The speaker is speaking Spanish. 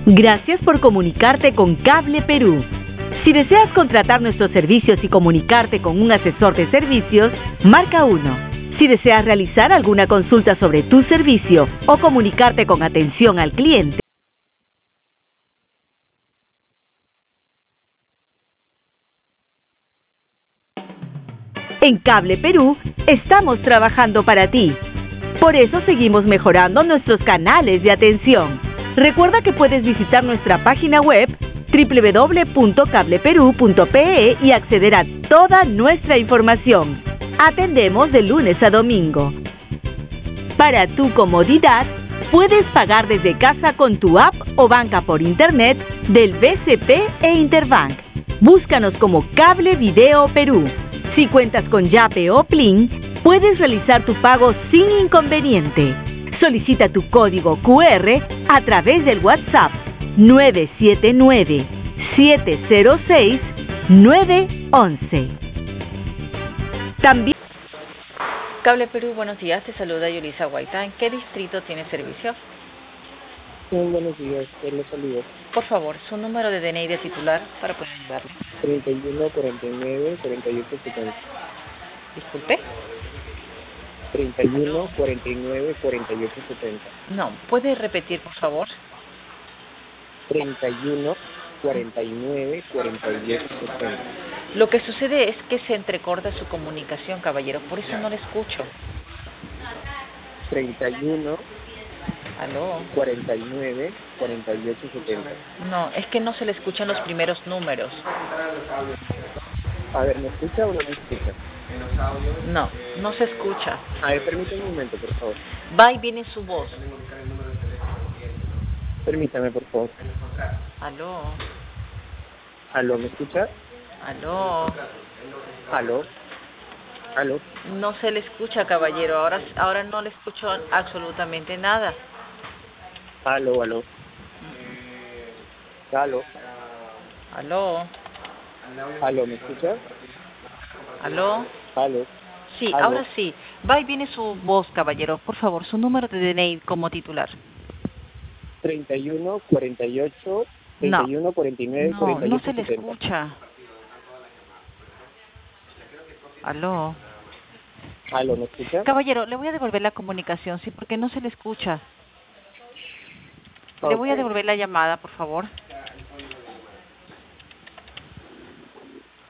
Gracias por comunicarte con Cable Perú. Si deseas contratar nuestros servicios y comunicarte con un asesor de servicios, marca 1. Si deseas realizar alguna consulta sobre tu servicio o comunicarte con atención al cliente, en Cable Perú estamos trabajando para ti. Por eso seguimos mejorando nuestros canales de atención. Recuerda que puedes visitar nuestra página web www.cableperu.pe y acceder a toda nuestra información. Atendemos de lunes a domingo. Para tu comodidad, puedes pagar desde casa con tu app o banca por internet del BCP e Interbank. Búscanos como Cable Video Perú. Si cuentas con Yape o Plin, puedes realizar tu pago sin inconveniente. Solicita tu código QR a través del WhatsApp 979-706-911. También... Cable Perú, buenos días, te saluda Yulisa Guaita. ¿En qué distrito tiene servicio? Buenos días, les saludo. Por favor, su número de DNI de titular para poder ayudarle. 31 49 48 70. Disculpe. 31 49 48 70. No, ¿puede repetir, por favor? 31 49 48 70. Lo que sucede es que se entrecorta su comunicación, caballero, por eso no le escucho. 31 ¿Aló? 49 48 70. No, es que no se le escuchan los primeros números. A ver, ¿me escucha o no me escucha? No, no se escucha. A ver, permítame un momento, por favor. Va y viene su voz. Permítame, por favor. ¿Aló? ¿Aló, me escucha? ¿Aló? ¿Aló? ¿Aló? No se le escucha, caballero. Ahora no le escucho absolutamente nada. ¿Aló, aló? ¿Aló? ¿Aló? ¿Aló, me escucha? ¿Aló? ¿Aló? Sí, ¿Aló? ahora sí. Va y viene su voz, caballero. Por favor, su número de DNI como titular. 31 48 31 49 No, 48 no se le 70. escucha. ¿Aló? ¿Aló, me escucha? Caballero, le voy a devolver la comunicación, sí, porque no se le escucha. Le voy a devolver la llamada, por favor.